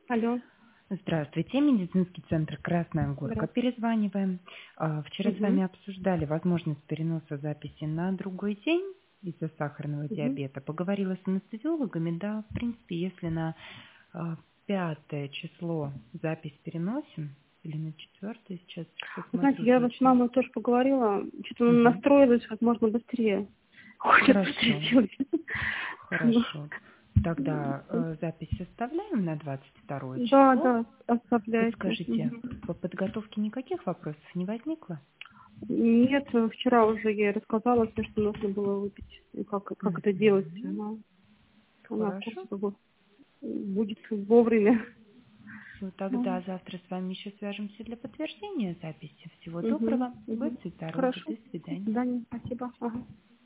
Алло, Здравствуйте, медицинский центр «Красная Горка». здравствуйте. Перезваниваем. Вчера с Угу, вами обсуждали возможность переноса записи на другой день из-за сахарного угу. диабета. Поговорила с анестезиологами, да, в принципе, если на 5 число запись переносим, или на 4, сейчас Вы знаете, посмотрю я вот с точно. мамой тоже поговорила, что-то Мгм. настроилась как можно быстрее. Хочет быстрее Хорошо, сделать. Ну, хорошо. Тогда запись составляем на 22 да, число. да, оставляйте. Подскажите, Мгм. по подготовке никаких вопросов не возникло? Нет, вчера уже я ей рассказала все, что нужно было выпить, и как это делать. Мгм. Она в курсе Хорошо. как бы будет вовремя. Все, тогда завтра с вами еще свяжемся для подтверждения записи. Всего Угу, доброго. угу. Будьте здоровы. Хорошо. До До свидания. свидания. Спасибо. Ага.